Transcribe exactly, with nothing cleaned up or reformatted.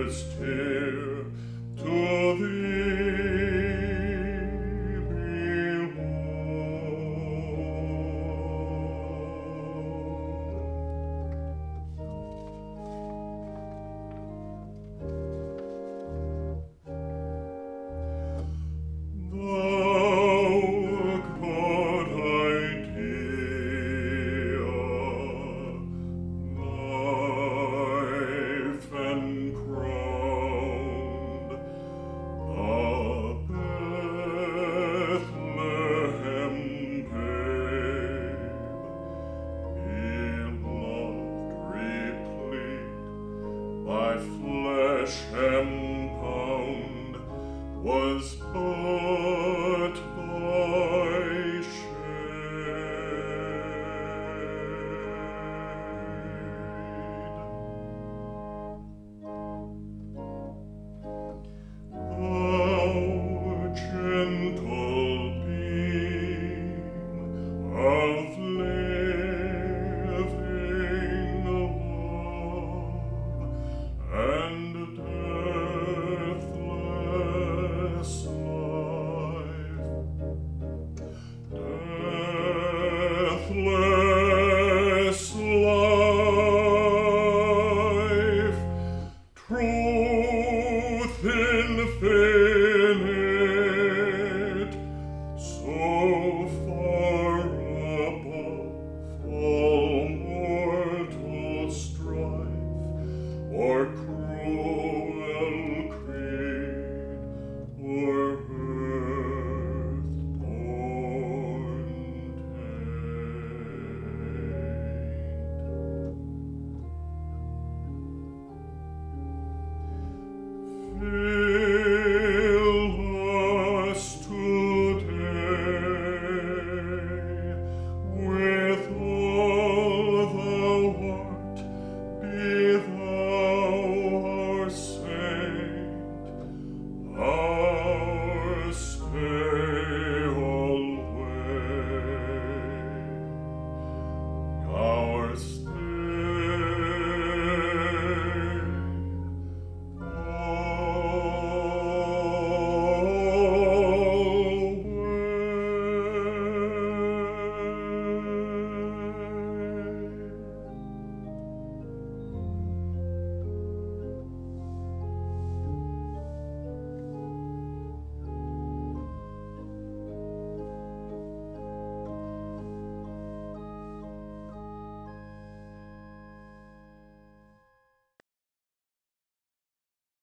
dearest here to thee belong. Thou God idea, life enthroned, a Bethlehem babe, beloved, replete, by flesh and pound, was but thy shade. Thou gentle beam of living love and deathless life, deathless life, truth infinite, so far above all mortal strife, or cruel creed, or earth-born taint.